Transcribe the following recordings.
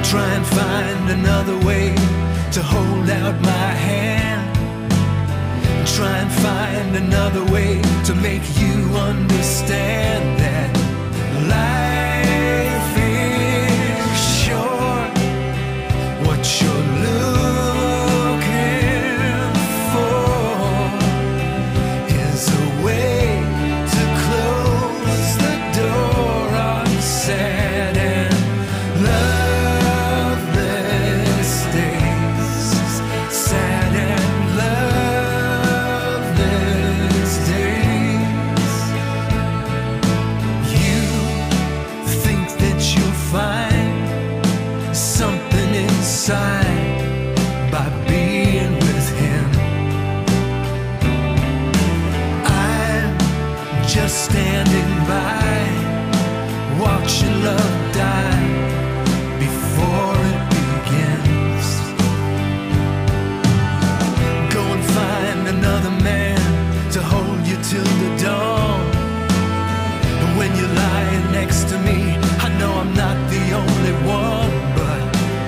Try and find another way to hold out my hand. Try and find another way to make you understand that life is short. What you're looking for is a way to close the door on sad and loveless days. Sad and loveless days. You think that you'll find something inside by being with him. I'm just standing by, watching love die before it begins. Go and find another man to hold you till the dawn. And when you're lying next to me, I know I'm not the only one, but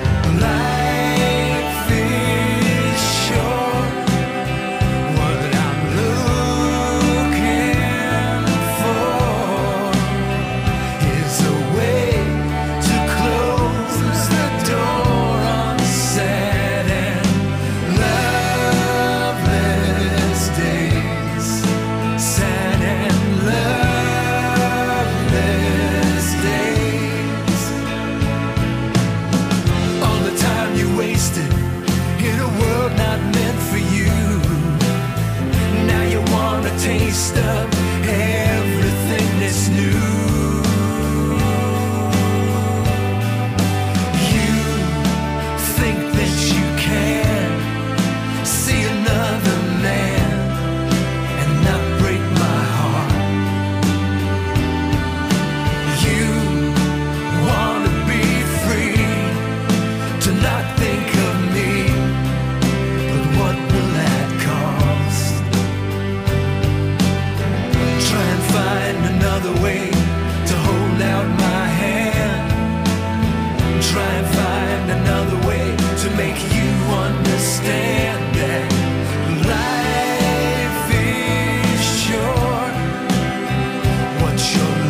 life is short. What I'm looking for is a way to close the door on sad and loveless days. Sad and loveless days. All the time you wasted in a world not meant for you. Now you want a taste of everything that's new. You think that you can see another man and not break my heart. You want to be free, to not think of me, but what will that cost? Try and find another way to hold out my hand. Try and find another way to make you understand that life is short. What you're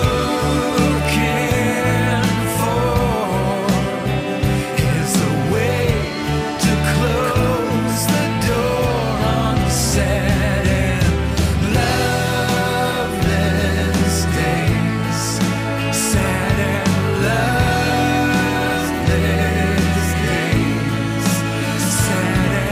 looking for is a way to close the door on sad and loveless days. Sad and loveless days. Sad and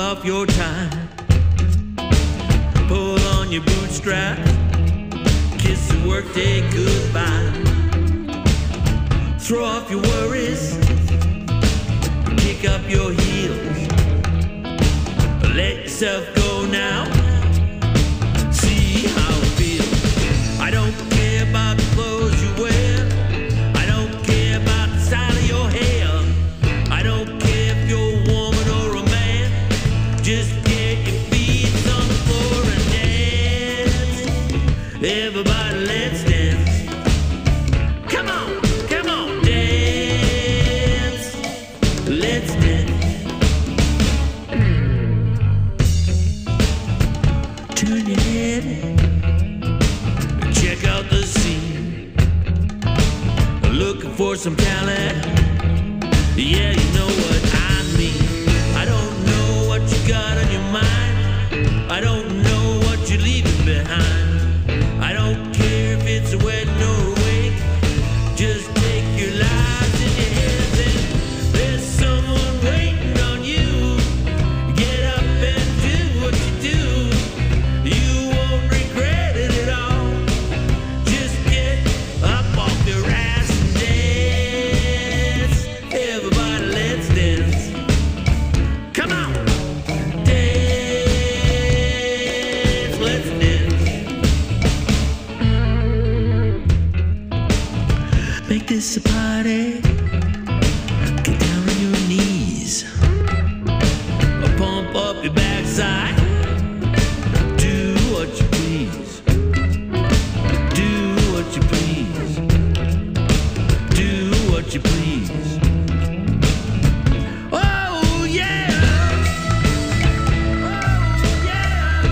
off your tie, pull on your bootstraps, kiss the workday goodbye, throw off your worries, kick up your heels, let yourself go now, see how it feels. I don't care about the clothes you wear, I don't care about the style of your hair, I don't care if you're a woman or a man, just get your feet on the floor and dance. Everybody, let's dance. Come on, come on, dance. Let's dance. Turn your head and check out the scene. Looking for some talent. Yeah, you know what I mean. I don't know what you got on your mind, I don't know what you're leaving behind, I don't care if it's a wedding or a wake, just take your lives in your hands and there's someone waiting on you. Get up and do what you do, you won't regret it at all. Just get up off your ass and dance. Everybody, let's dance. Come on, dance, let's dance. Make this a party. Get down on your knees, pump up your backside. Do what you please. Do what you please. Do what you please. Oh yeah. Oh yeah.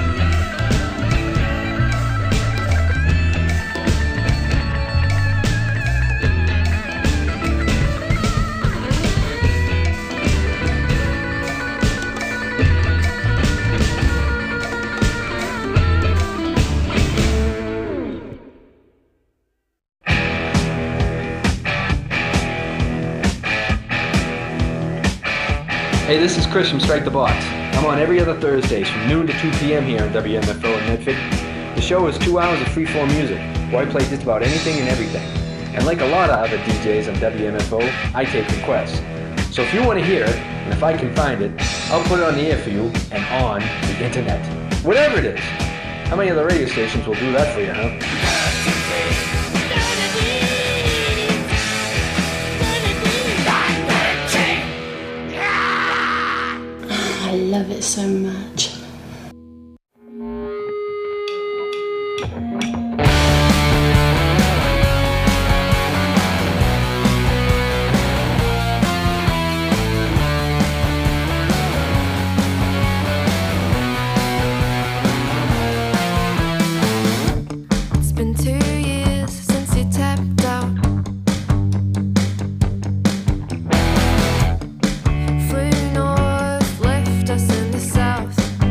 Hey, this is Chris from Strike the Box. I'm on every other Thursdays from noon to 2 p.m. here on WMFO in Medford. The show is 2 hours of freeform music, where I play just about anything and everything. And like a lot of other DJs on WMFO, I take requests. So if you want to hear it, and if I can find it, I'll put it on the air for you and on the internet. Whatever it is. How many other radio stations will do that for you, huh? I love it so much. It's been 2 years since you tapped out. Flew north, left us in the south.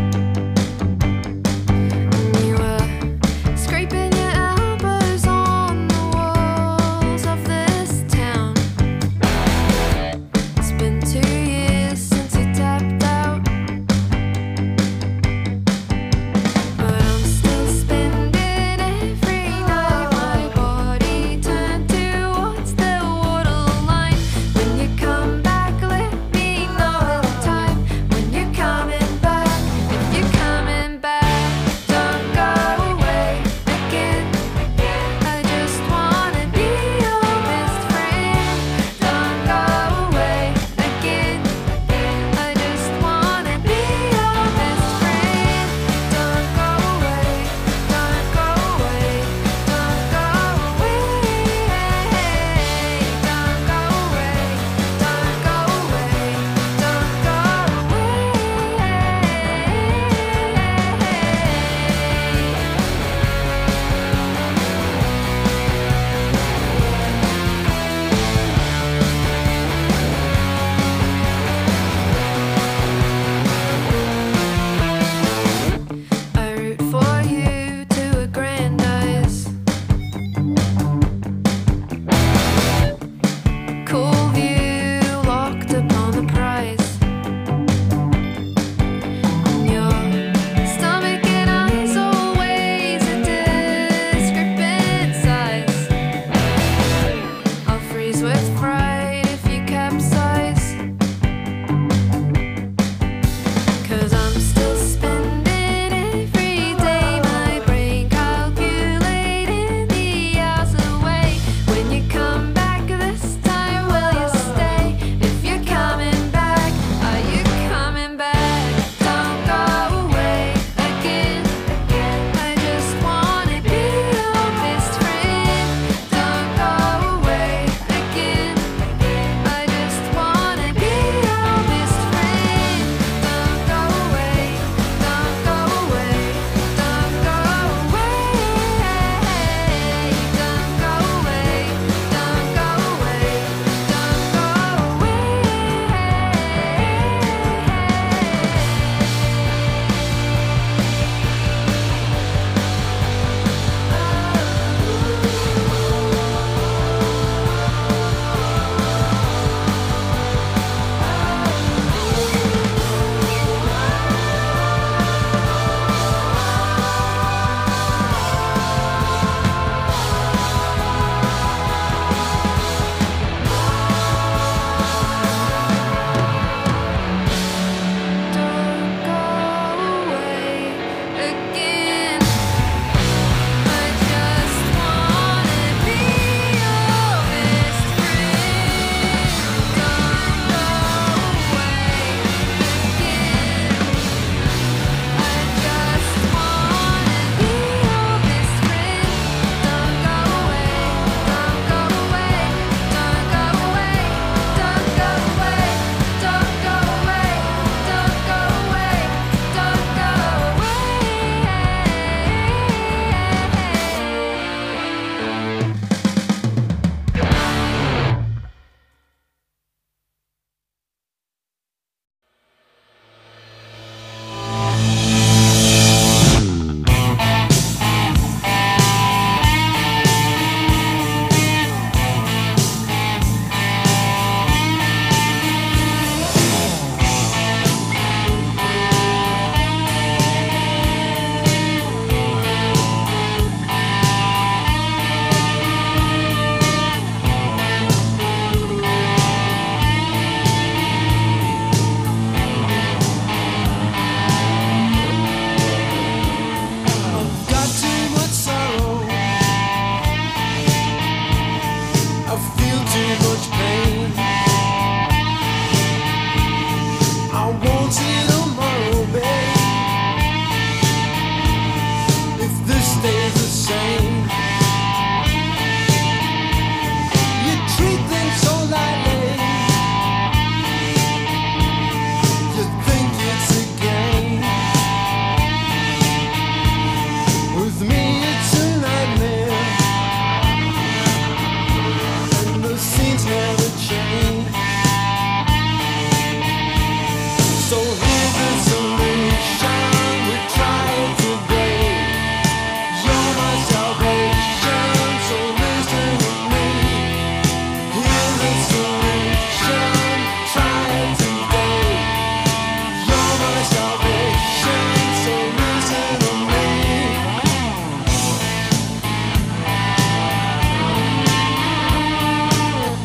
So here's the solution, we try it today. You're my salvation, so listen to me. Here's the solution, try it today. You're my salvation, so listen to me.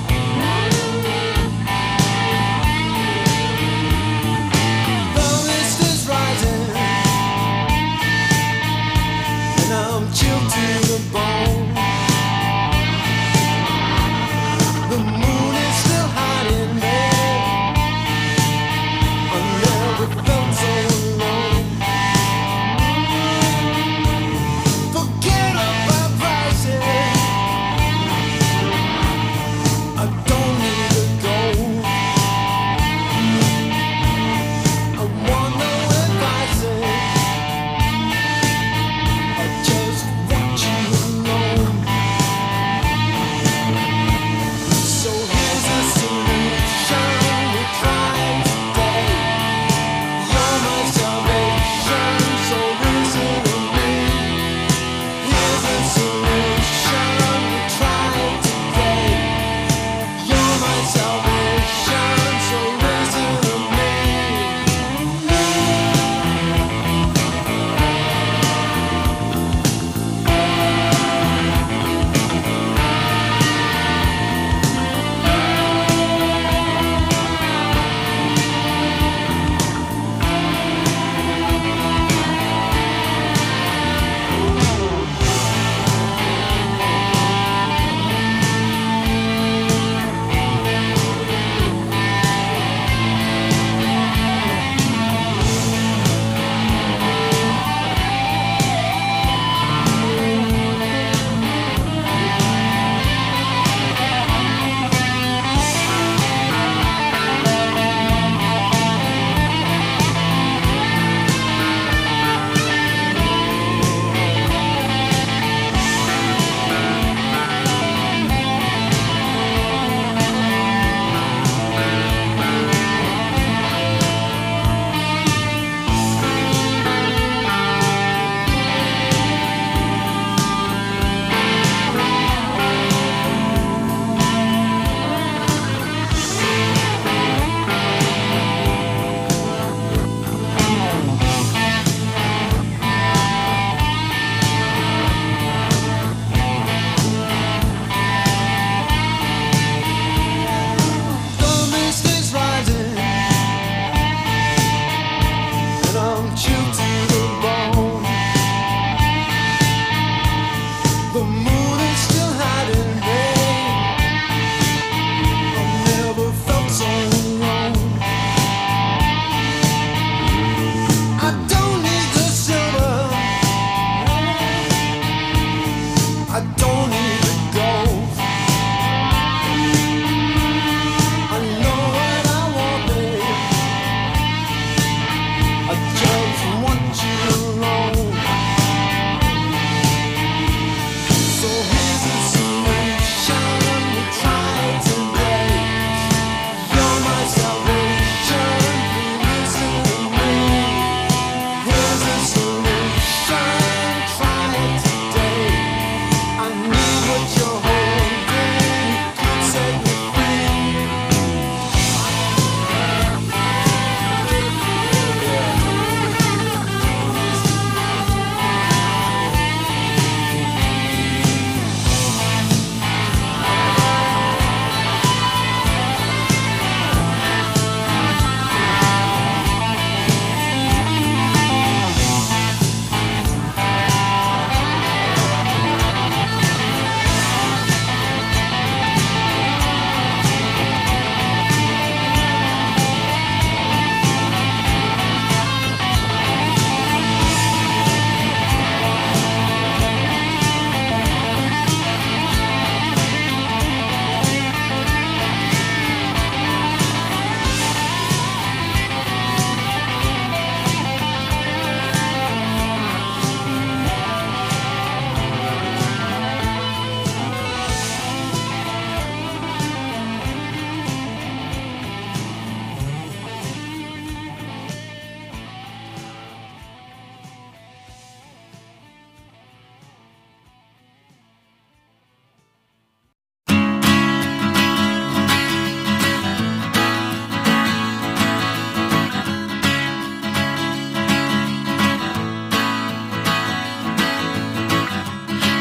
Love is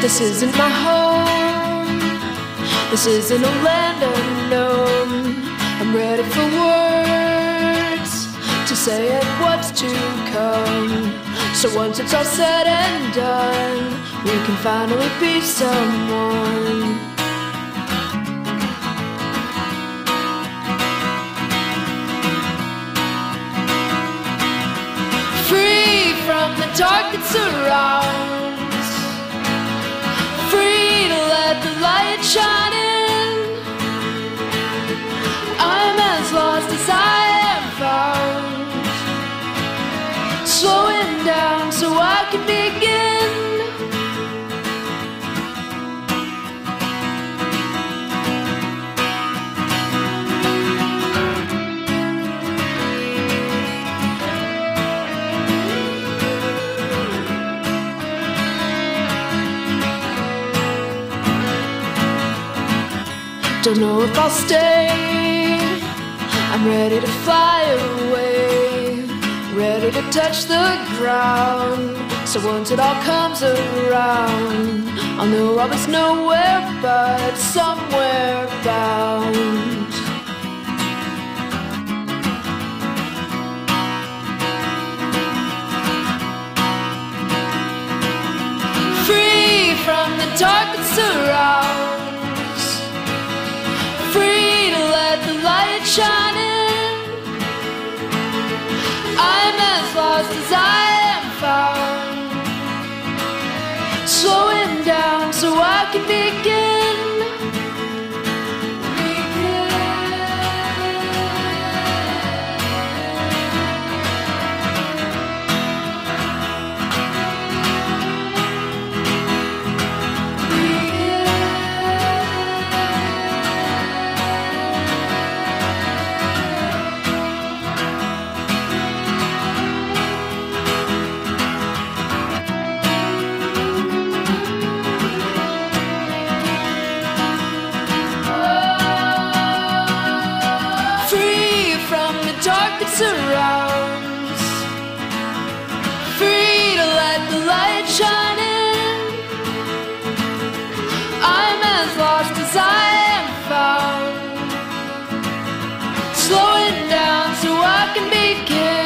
This isn't my home. This isn't a land unknown. I'm ready for words to say it what's to come. So once it's all said and done, we can finally be someone. Free from the dark that surrounds, free to let the light shine in. I'm as lost as I am found, slowing down so I can begin. Don't know if I'll stay. I'm ready to fly away, ready to touch the ground. So once it all comes around, I'll know I was nowhere but somewhere bound. Free from the dark that surrounds, free to let the light shine in. I'm as lost as I am found, slowing down so I can begin. Dark that surrounds, free to let the light shine in. I'm as lost as I am found, slowing down so I can begin.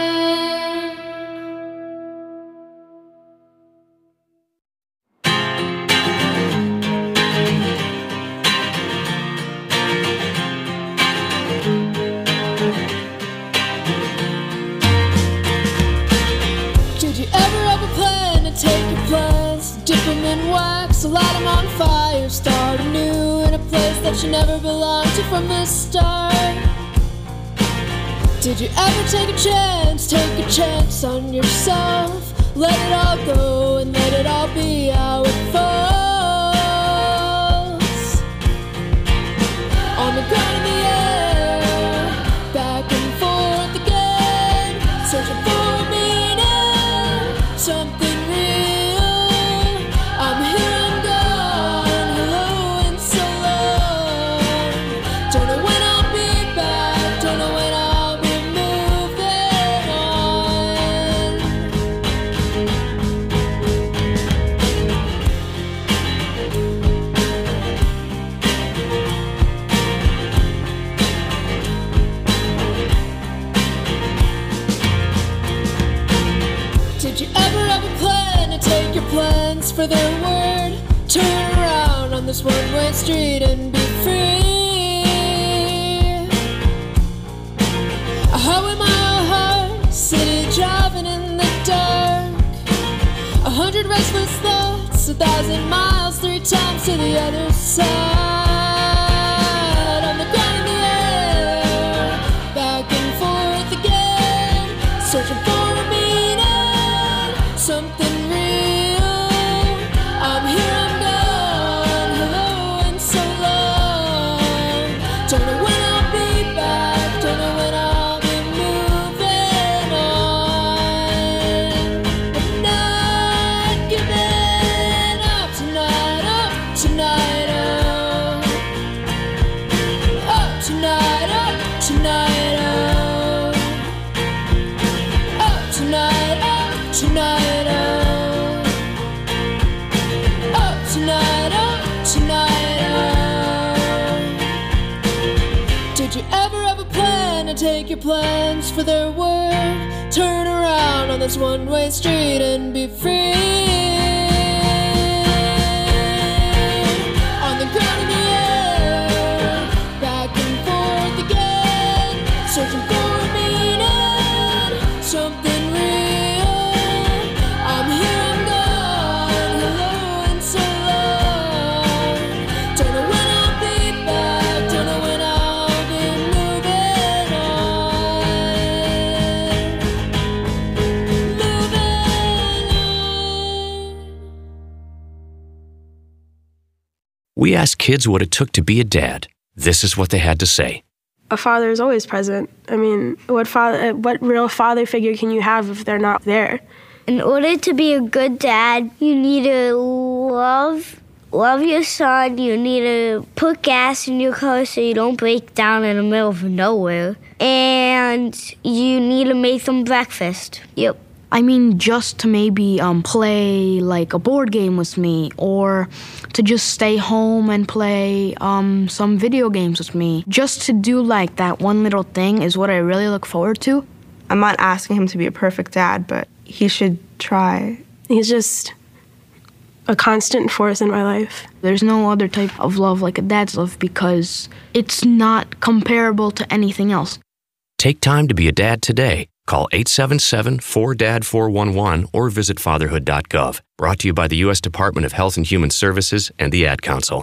Dip them in wax, light them on fire, start anew in a place that you never belonged to from the start. Did you ever take a chance on yourself? Let it all go and let it all be how it falls. On the ground in the air, back and forth again, searching for a meaning, something. Plans for their word, turn around on this one-way street and be free. A highway-mile heart, city driving in the dark, 100 restless thoughts, 1,000 miles, 3 times to the other side. On the ground in the air, back and forth again, searching for a meaning, something real. I'm here, I'm gone, hello and so long. Don't know when I'll be back, don't know when I'll be moving on. I'm not giving up tonight, up tonight, up tonight, up tonight, up tonight, up tonight, take your plans for their word. Turn around on this one-way street and be free. On the ground in the air, back and forth again, searching for a meaning, something real. I'm here, I'm gone, hello and so long. Don't know when I'll be back, don't know when I'll be moving on. We asked kids what it took to be a dad. This is what they had to say. A father is always present. I mean, what real father figure can you have if they're not there? In order to be a good dad, you need to love your son. You need to put gas in your car so you don't break down in the middle of nowhere. And you need to make them breakfast. Yep. I mean, just to maybe play like a board game with me, or to just stay home and play some video games with me. Just to do like that one little thing is what I really look forward to. I'm not asking him to be a perfect dad, but he should try. He's just a constant force in my life. There's no other type of love like a dad's love because it's not comparable to anything else. Take time to be a dad today. Call 877-4DAD-411 or visit fatherhood.gov. Brought to you by the U.S. Department of Health and Human Services and the Ad Council.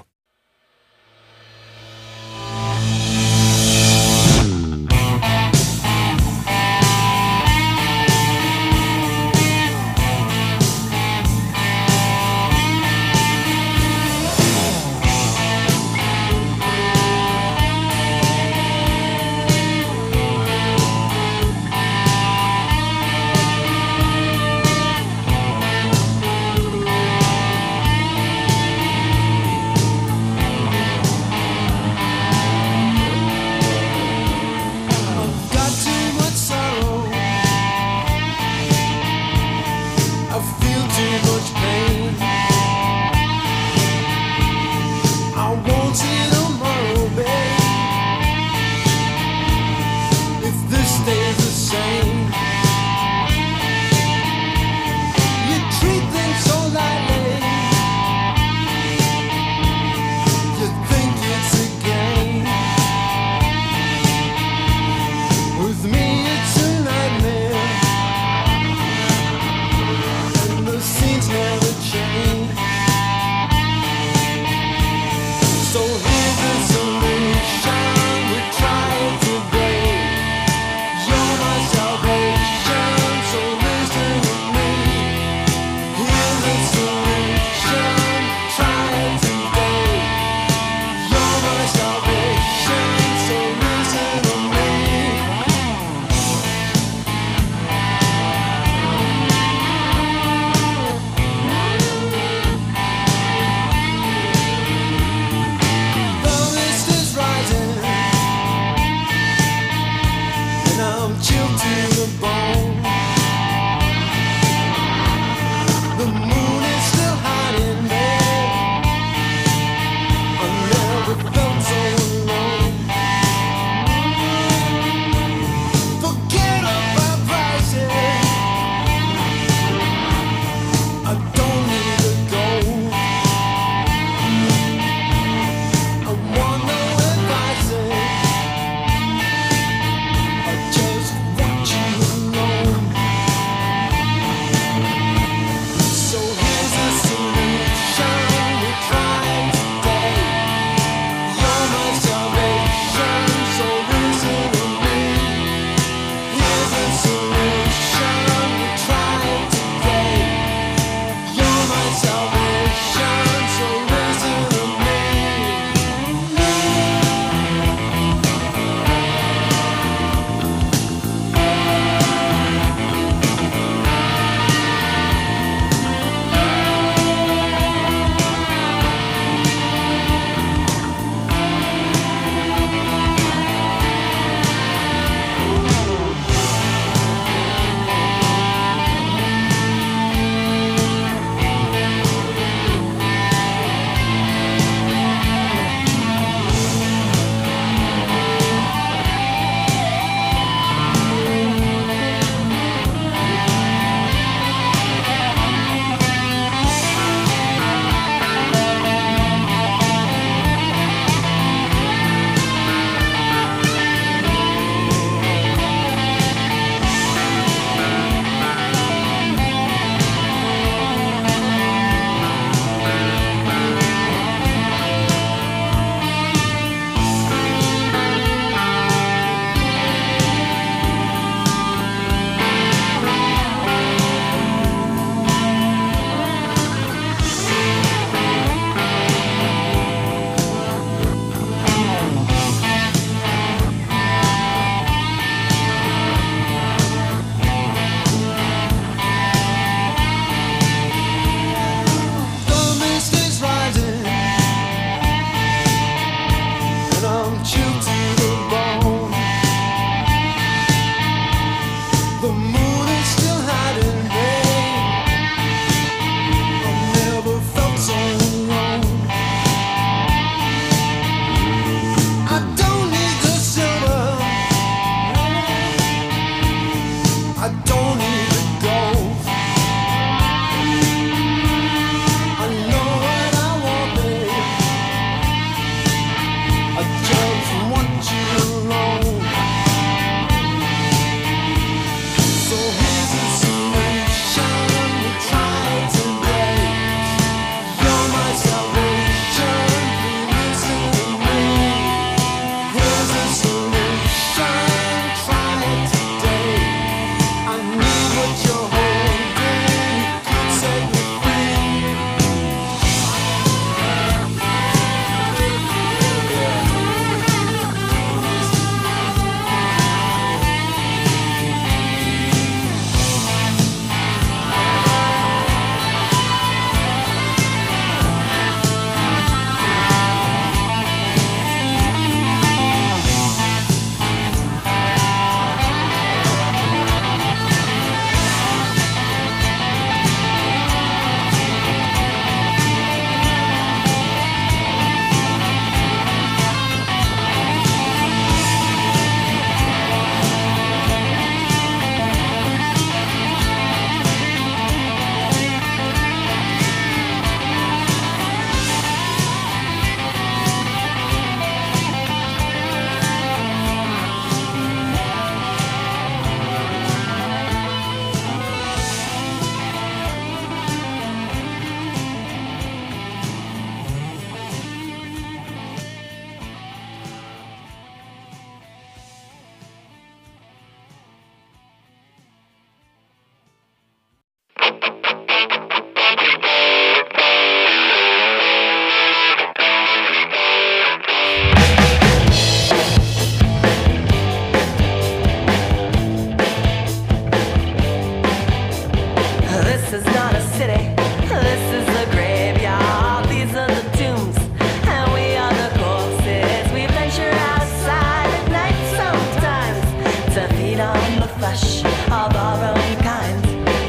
is not a city, this is a graveyard. These are the tombs, and we are the corpses. We venture outside at night sometimes to feed on the flesh of our own kind.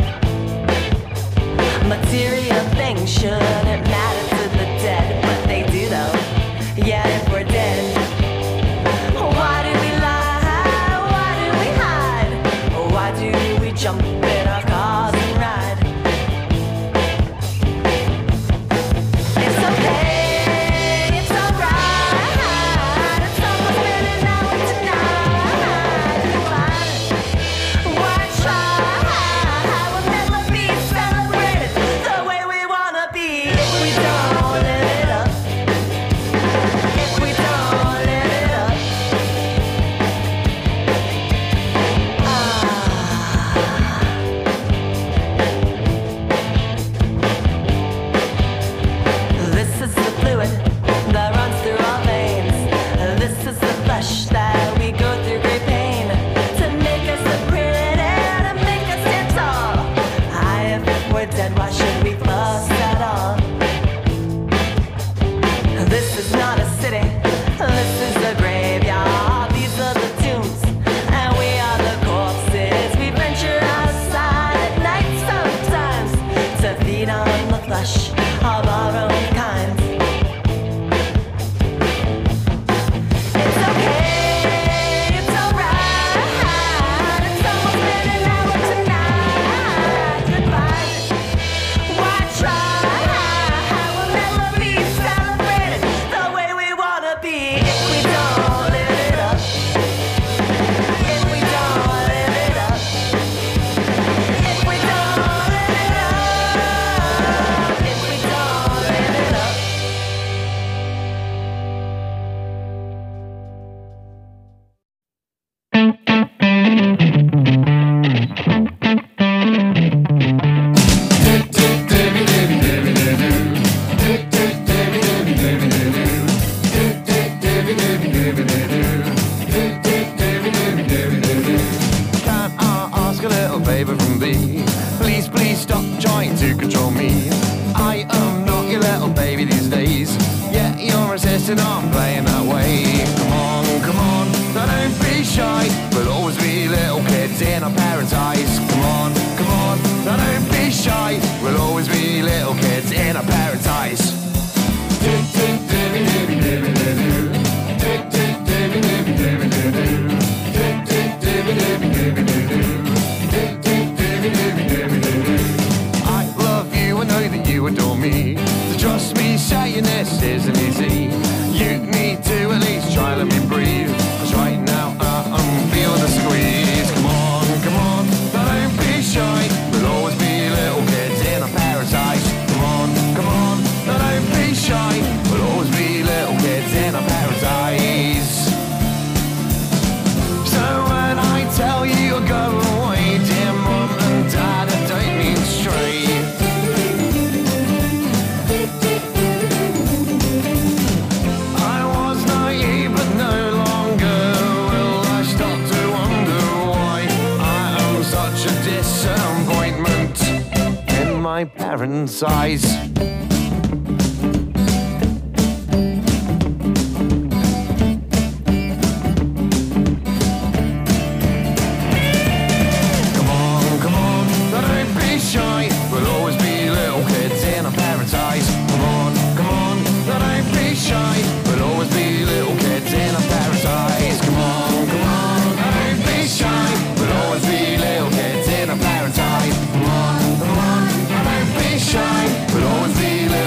Material things shouldn't matter to the dead, but they do though. Yeah, if we're dead. Why do we lie? Why do we hide? Why do we jump in our cars and ride? It's okay, it's alright. It's almost been an hour tonight. Why try? We'll never be celebrated the way we wanna be if we don't live it up. If we don't live it up. This is the fluid that runs through our veins. This is the flesh that we go through great pain to make us look pretty, to make us stand tall. If we're dead, why should we fuss at all? This is not a city, this is a graveyard. These are the tombs, and we are the corpses. We venture outside at night sometimes to feed on the flesh of our own kind. It's okay, it's alright. It's almost been an hour tonight. Goodbye. Why try? We'll never be celebrated the way we wanna be if we don't live it up. If we don't live it up. If we don't live it up. If we don't live it up. Can I ask a little favor from thee? Please, please stop trying to control me. I am not your little baby these days. Yeah, you're insisting on playing that way. Come on, now don't be shy. We'll always be little kids in our parents' eyes. Come on, now don't be shy. We'll always be little kids in our parents' eyes. I love you, I know that you adore me. So trust me, saying this isn't easy. You need to at least try, let me breathe. 'Cause right now I'm feeling the squeeze. Come on, now don't be shy. We'll always be little kids in our parents' eyes. Come on, now don't be shy. We'll always be little kids in our parents' eyes. So when I tell you to go away, dear mum and dad, I don't mean straight. I was naive but no longer. Will I stop to wonder why I am such a disappointment in my parents' eyes? Come on, now don't be shy. We'll always be little kids in our parents' eyes. Come on, now don't be shy. We'll always be little kids in our parents' eyes. Come on, now don't be shy. We'll always be little kids in our parents' eyes. Come on, now don't be shy. We'll always be little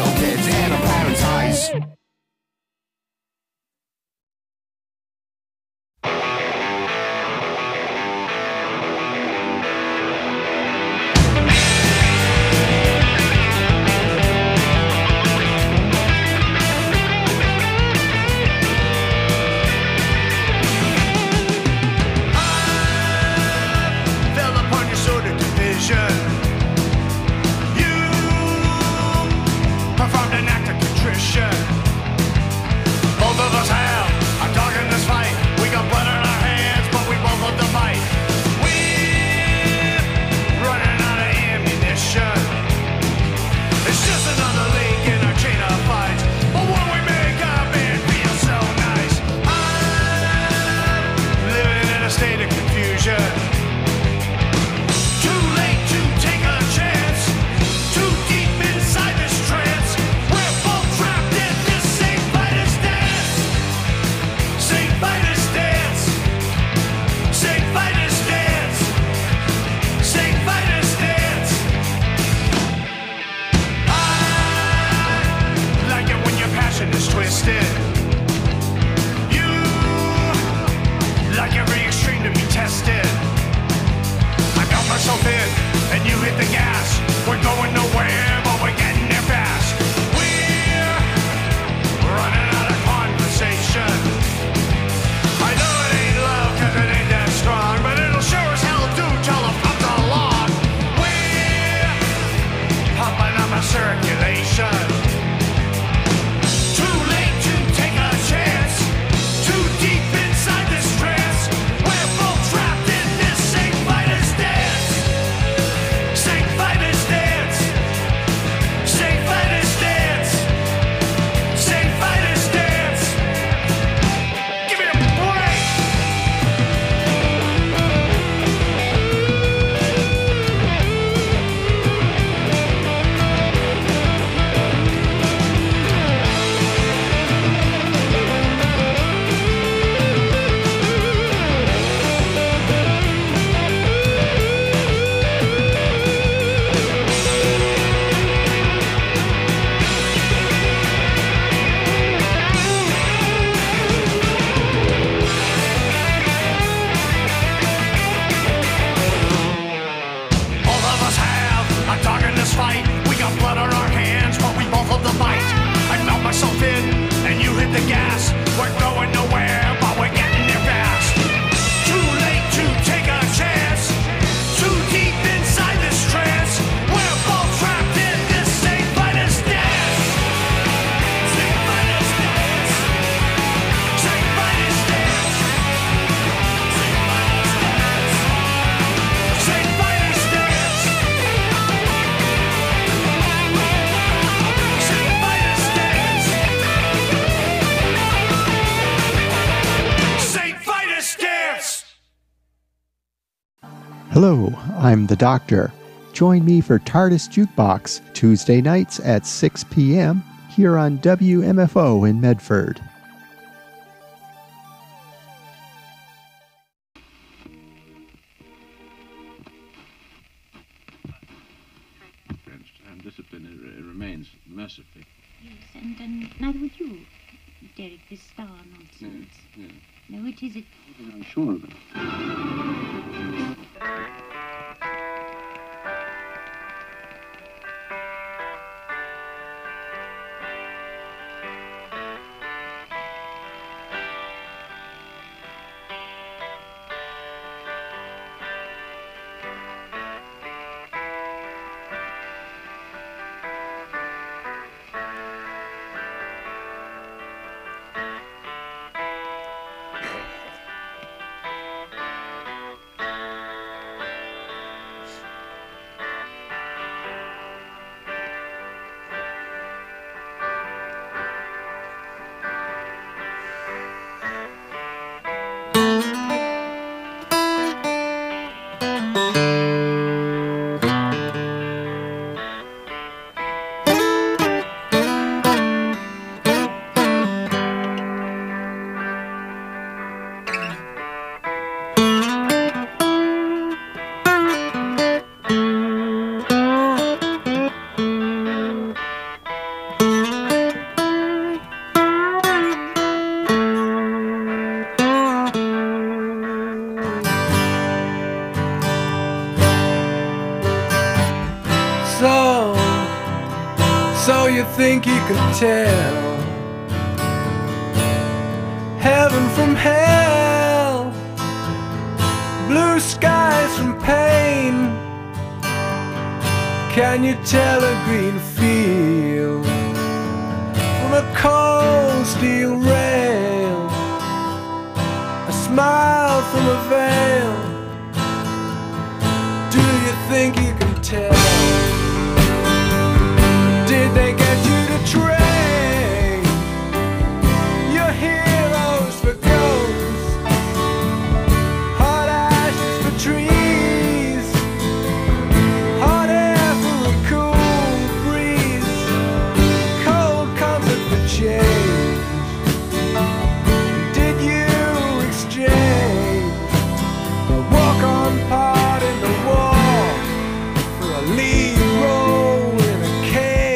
Hello, I'm the Doctor. Join me for TARDIS Jukebox, Tuesday nights at 6 p.m. here on WMFO in Medford. And discipline it remains mercifully. Yes, and neither would you, Derek, this star nonsense. Yes. No, it isn't. I'm sure of it. So you think you can tell heaven from hell, blue skies from pain? Can you tell a green field from a cold steel rail, a smile from a veil? Do you think you can tell? Did they get you to trade your heroes for ghosts, hot ashes for trees, hot air for a cool breeze, cold comfort for change? Did you exchange a walk-on part in the war for a lead role in a cage?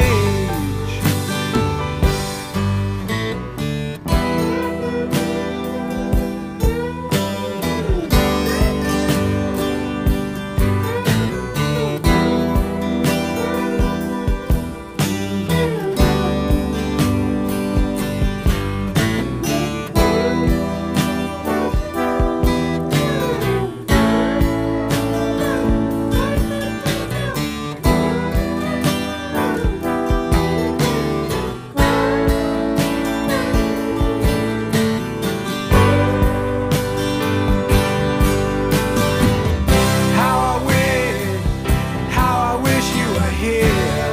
How I wish you were here.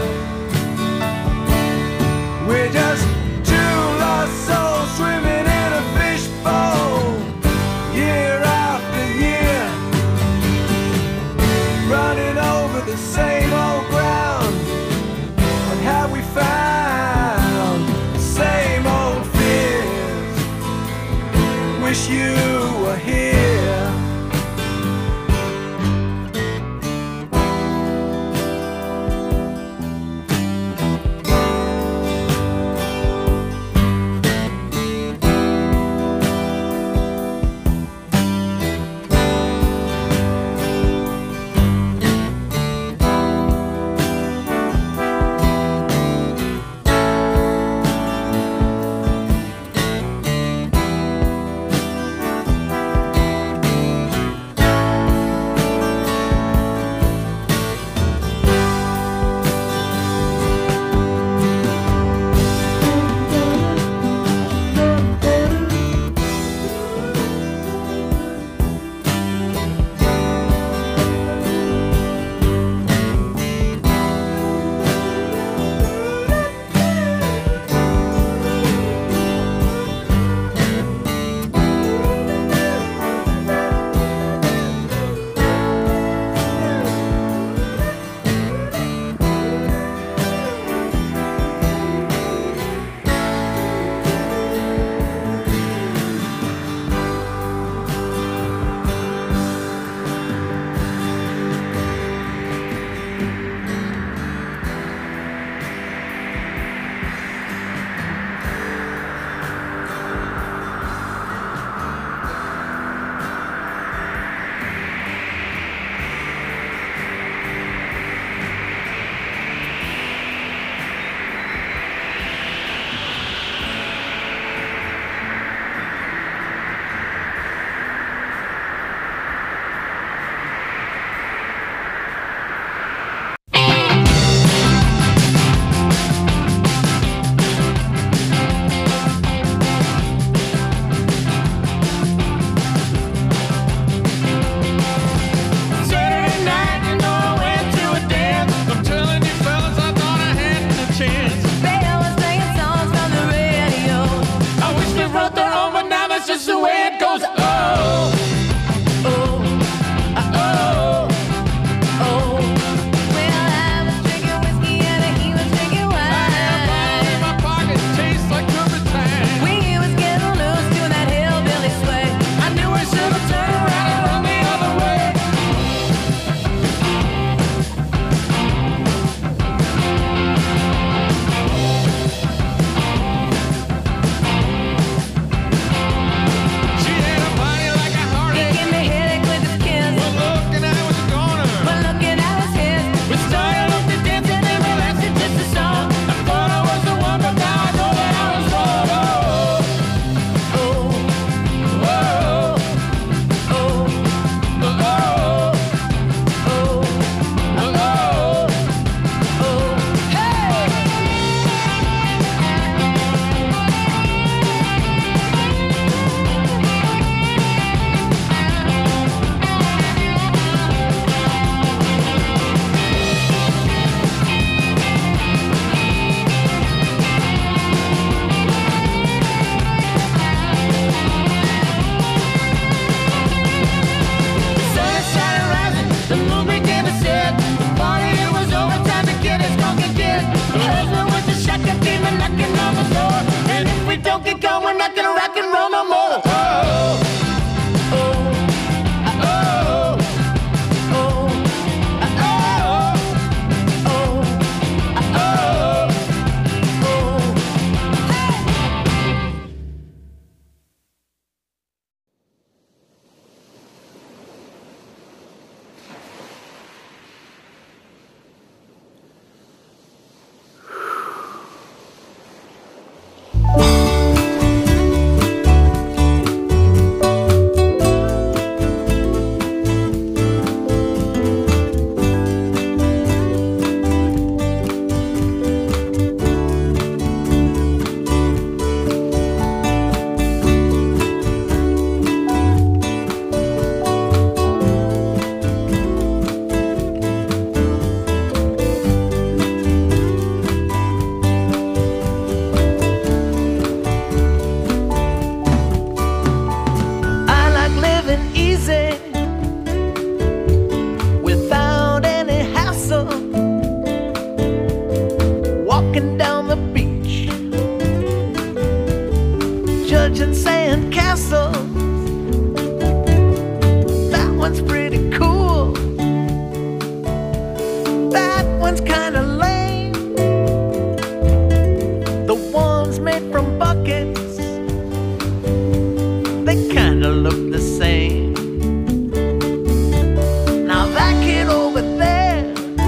We're just two lost souls swimming in a fishbowl, year after year, running over the same old ground. And have we found the same old fears? Wish you were here. one's kinda lame. The ones made from buckets, they kinda look the same. Now that kid over there,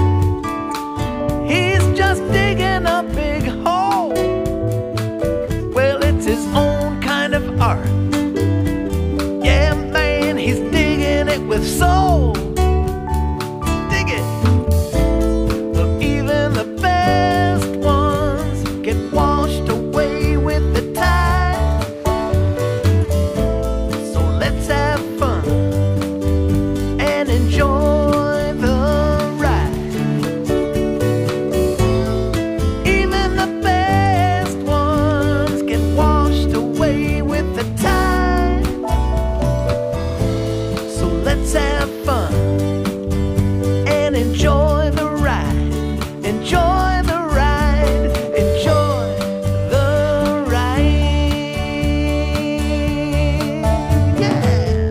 he's just digging a big hole. Well, it's his own kind of art. Yeah, man, he's digging it with soul. Dig it. But even the best ones get washed away with the tide. So let's have fun and enjoy the ride. Even the best ones get washed away with the tide. So let's have fun and enjoy the ride. Enjoy the ride. Enjoy the ride. Yeah.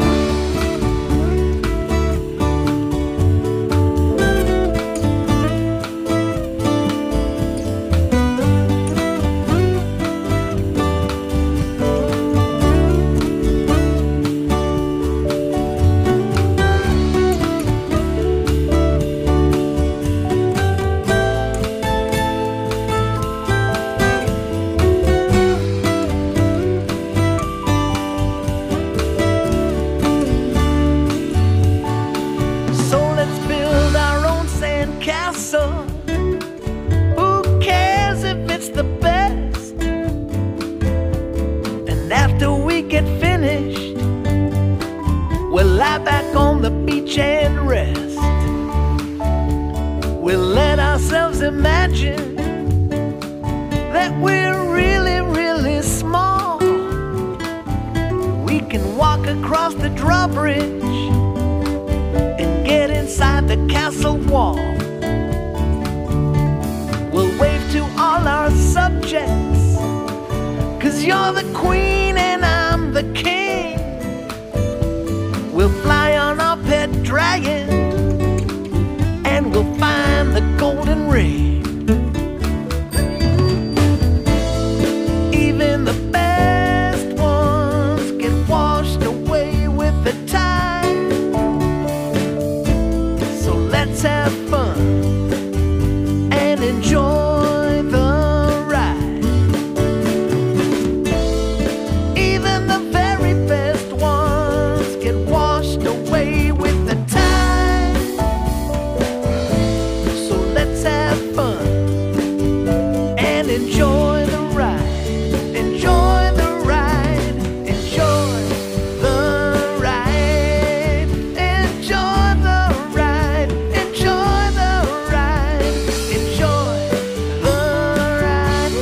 So let's build our own sandcastle. Who cares if it's the best? And after we get finished, we'll lie back on the beach and rest. We'll let ourselves imagine that we're really, really small. We can walk across the drawbridge and get inside the castle wall. We'll wave to all our subjects, 'cause you're the queen and I'm the king. We'll fly on our pet dragon and we'll find the golden ring. Even the best ones get washed away with the tide. So let's have fun and enjoy the ride. Even the very best ones get washed away with the tide. So let's have fun and enjoy the ride. Enjoy the ride. Enjoy the ride. Enjoy the ride. Enjoy the ride. Enjoy the ride.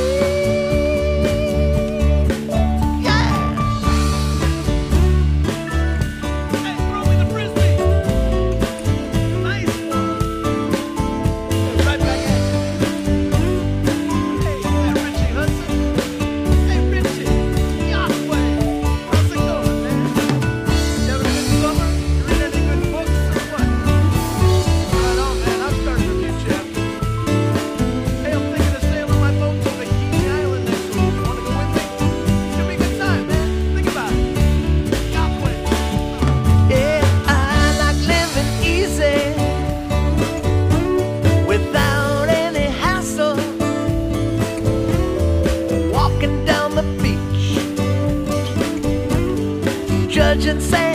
Yeah. Hey, throw me the frisbee. Nice one. Right back at you. Hey, Richie Hudson. Hey, Richie. Yahweh. How's it going, man? You having a good summer? You read any good books or what? Right on, man. I'm starting a new chapter. Hey, I'm thinking of sailing my boat to Bikini Island next week. Want to go with me? It's gonna be a good time, man. Think about it. Yahweh. Yeah, I like living easy without any hassle. Walking down the beach, judging sand